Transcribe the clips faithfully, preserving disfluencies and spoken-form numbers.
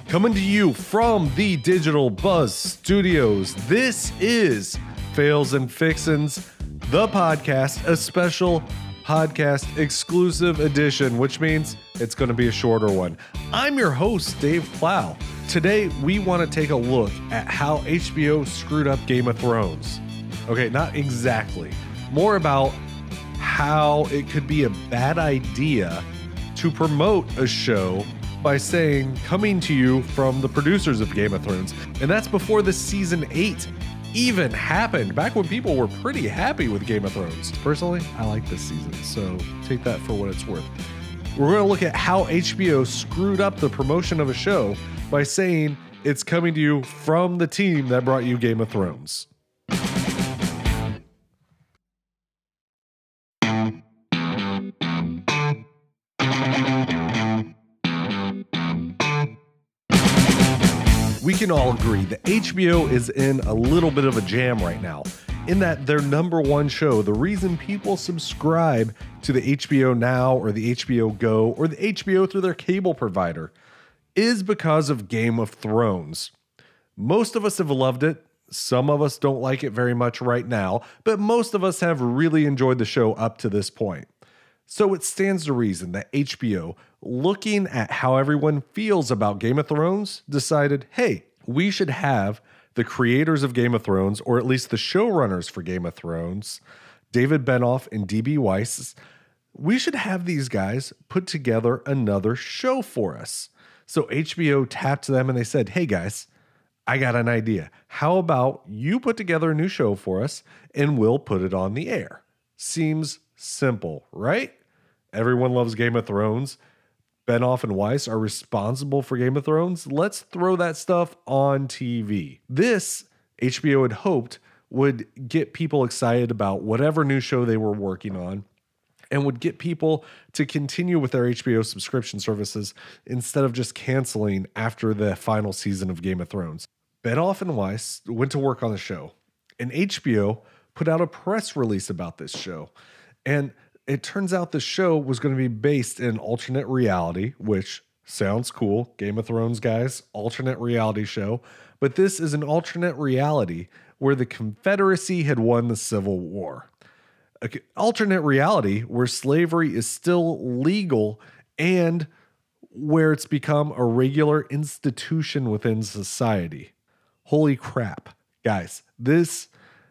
Coming to you from the Digital Buzz Studios, this is Fails and Fixins, the podcast, a special podcast exclusive edition, which means it's going to be a shorter one. I'm your host, Dave Plow. Today, we want to take a look at how H B O screwed up Game of Thrones. Okay, not exactly. More about how it could be a bad idea to promote a show by saying, coming to you from the producers of Game of Thrones. And that's before the season eight even happened, back when people were pretty happy with Game of Thrones. Personally, I like this season, so take that for what it's worth. We're going to look at how H B O screwed up the promotion of a show by saying it's coming to you from the team that brought you Game of Thrones. We can all agree that H B O is in a little bit of a jam right now, in that their number one show, the reason people subscribe to the H B O Now or the H B O Go or the H B O through their cable provider, is because of Game of Thrones. Most of us have loved it. Some of us don't like it very much right now, but most of us have really enjoyed the show up to this point. So it stands to reason that H B O, looking at how everyone feels about Game of Thrones, decided, hey, we should have the creators of Game of Thrones, or at least the showrunners for Game of Thrones, David Benioff and D B Weiss, we should have these guys put together another show for us. So H B O tapped them and they said, hey guys, I got an idea. How about you put together a new show for us and we'll put it on the air? Seems simple, right? Everyone loves Game of Thrones. Benioff and Weiss are responsible for Game of Thrones. Let's throw that stuff on T V. This, H B O had hoped, would get people excited about whatever new show they were working on and would get people to continue with their H B O subscription services instead of just canceling after the final season of Game of Thrones. Benioff and Weiss went to work on the show, and H B O put out a press release about this show. And it turns out the show was going to be based in alternate reality, which sounds cool. Game of Thrones guys, alternate reality show. But this is an alternate reality where the Confederacy had won the Civil War. An alternate reality where slavery is still legal and where it's become a regular institution within society. Holy crap. Guys, this...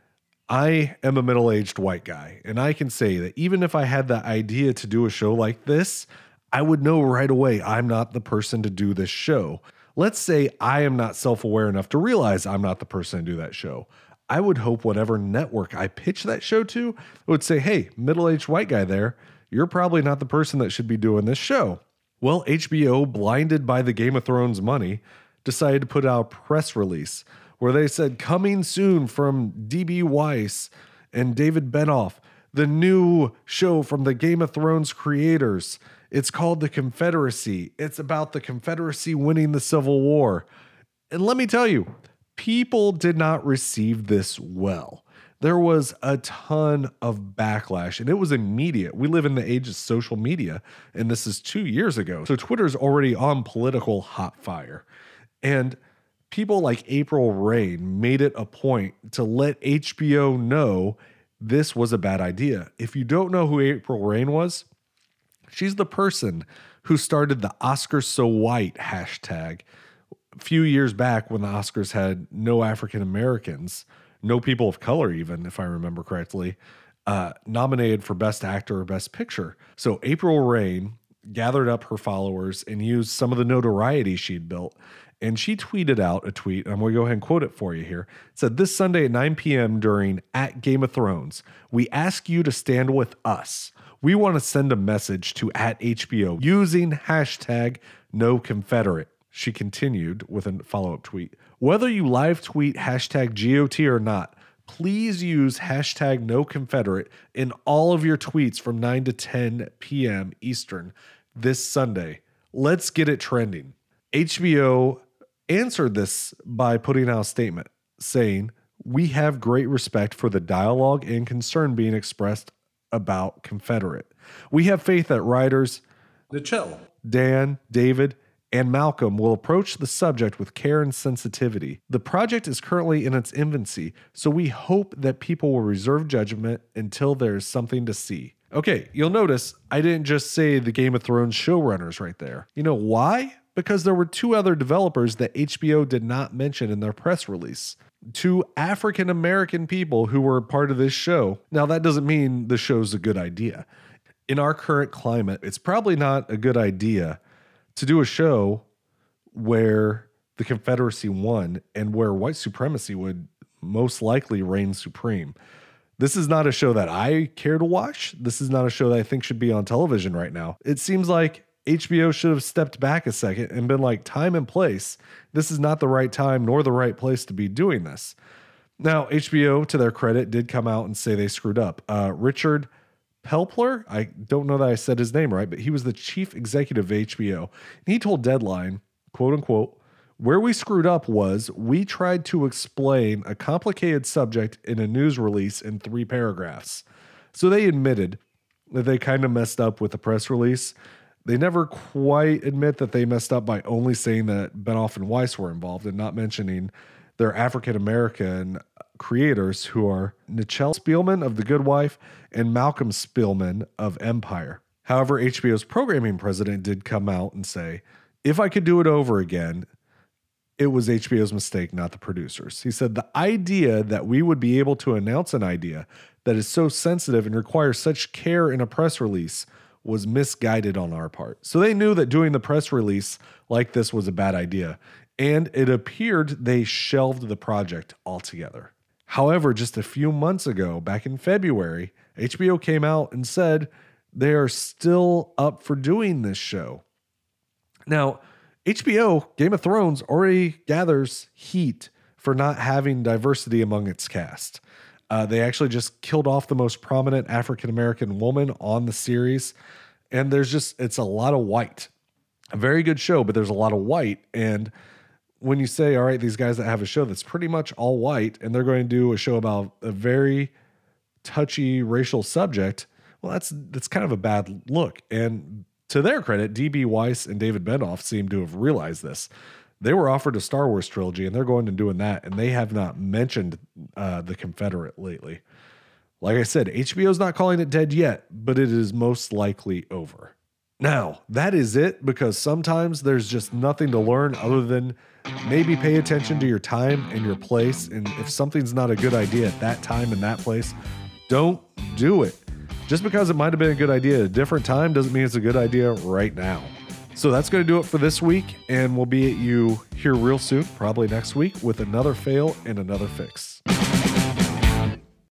I am a middle-aged white guy, and I can say that even if I had the idea to do a show like this, I would know right away I'm not the person to do this show. Let's say I am not self-aware enough to realize I'm not the person to do that show. I would hope whatever network I pitch that show to would say, hey, middle-aged white guy there, you're probably not the person that should be doing this show. Well, H B O, blinded by the Game of Thrones money, decided to put out a press release where they said, coming soon from D B Weiss and David Benioff, the new show from the Game of Thrones creators. It's called The Confederacy. It's about the Confederacy winning the Civil War. And let me tell you, people did not receive this well. There was a ton of backlash, and it was immediate. We live in the age of social media, and this is two years ago. So Twitter's already on political hot fire. And people like April Rain made it a point to let H B O know this was a bad idea. If you don't know who April Rain was, she's the person who started the Oscars So White hashtag a few years back when the Oscars had no African Americans, no people of color even, if I remember correctly, uh, nominated for Best Actor or Best Picture. So April Rain gathered up her followers and used some of the notoriety she'd built. And she tweeted out a tweet, and I'm going to go ahead and quote it for you here. It said, this Sunday at nine p.m. during at Game of Thrones, we ask you to stand with us. We want to send a message to at H B O using hashtag no Confederate. She continued with a follow-up tweet. Whether you live tweet hashtag G O T or not, please use hashtag no Confederate in all of your tweets from nine to ten p.m. Eastern this Sunday. Let's get it trending. H B O answered this by putting out a statement saying, we have great respect for the dialogue and concern being expressed about Confederate. We have faith that writers Nichelle, Dan, David, and Malcolm will approach the subject with care and sensitivity. The project is currently in its infancy, so we hope that people will reserve judgment until there is something to see. Okay, you'll notice I didn't just say the Game of Thrones showrunners right there. You know why? Because there were two other developers that H B O did not mention in their press release. Two African American people who were part of this show. Now, that doesn't mean the show's a good idea. In our current climate, it's probably not a good idea to do a show where the Confederacy won and where white supremacy would most likely reign supreme. This is not a show that I care to watch. This is not a show that I think should be on television right now. It seems like H B O should have stepped back a second and been like, time and place. This is not the right time nor the right place to be doing this. Now, H B O, to their credit, did come out and say they screwed up. Uh, Richard Pelpler, I don't know that I said his name right, but he was the chief executive of H B O. And he told Deadline, quote unquote, "Where we screwed up was we tried to explain a complicated subject in a news release in three paragraphs." So they admitted that they kind of messed up with the press release. They never quite admit that they messed up by only saying that Benoff and Weiss were involved and not mentioning their African-American creators who are Nichelle Spielman of The Good Wife and Malcolm Spielman of Empire. However, H B O's programming president did come out and say, "If I could do it over again, it was H B O's mistake, not the producers." He said, "The idea that we would be able to announce an idea that is so sensitive and requires such care in a press release was misguided on our part." So they knew that doing the press release like this was a bad idea, and it appeared they shelved the project altogether. However, just a few months ago, back in February, H B O came out and said they are still up for doing this show. Now, H B O, Game of Thrones, already gathers heat for not having diversity among its cast. Uh, they actually just killed off the most prominent African-American woman on the series. And there's just, it's a lot of white. A very good show, but there's a lot of white. And when you say, all right, these guys that have a show that's pretty much all white, and they're going to do a show about a very touchy racial subject, well, that's, that's kind of a bad look. And to their credit, D B. Weiss and David Benoff seem to have realized this. They were offered a Star Wars trilogy, and they're going and doing that, and they have not mentioned uh, the Confederate lately. Like I said, H B O's not calling it dead yet, but it is most likely over. Now, that is it, because sometimes there's just nothing to learn other than maybe pay attention to your time and your place, and if something's not a good idea at that time and that place, don't do it. Just because it might have been a good idea at a different time doesn't mean it's a good idea right now. So that's going to do it for this week, and we'll be at you here real soon, probably next week, with another fail and another fix.